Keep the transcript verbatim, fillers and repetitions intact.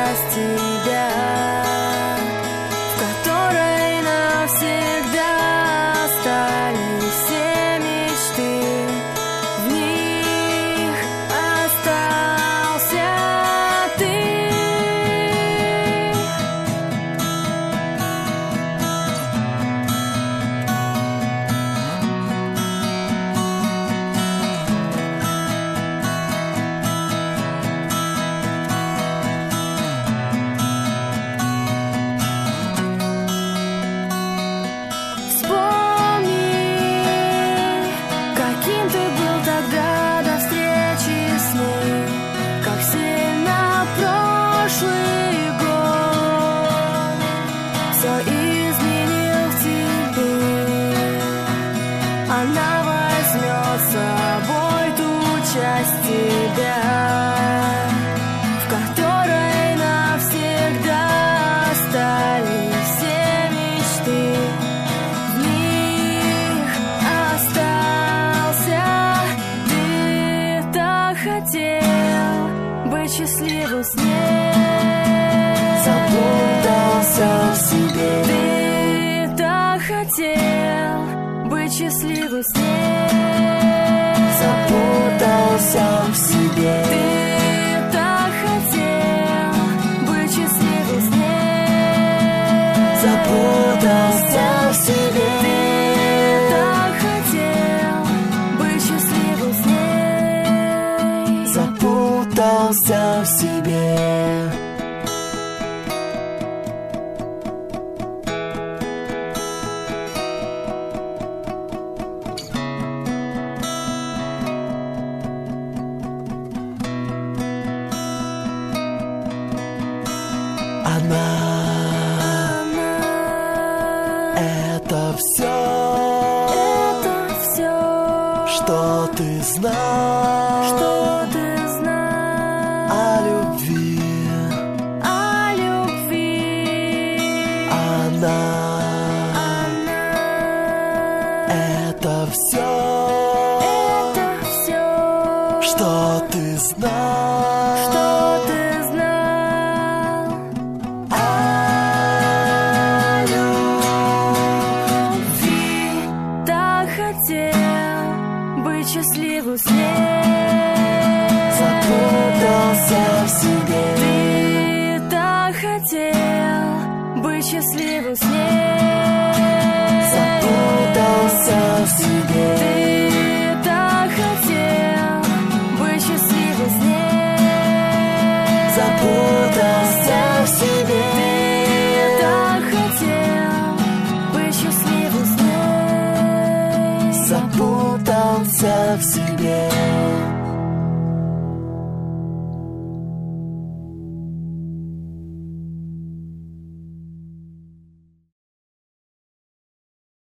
часть тебя, в которой навсегда остались все мечты. В них остался ты. Она возьмет с собой ту часть тебя, в которой навсегда остались все мечты. В них остался ты. Так хотел быть счастливым с ней, запутался в себе. Ты так хотел быть счастливым с ней, запутался в себе. Ты так хотел быть счастливым с ней, запутался в себе. Ты так хотел быть счастливым с ней, запутался в себе. Она, это все, это все, что ты знал, что ты знал о любви. о любви. Она, Она, это все, это все, что ты знал, что ты знал о любви. Так хотел быть счастливым с ней, Запутался в себе. Ты так хотел быть счастливым с ней, Запутался в себе. Ты так хотел быть счастливым с ней, Запутался в себе. Ты так хотел быть счастливым с ней. Запутался в себе.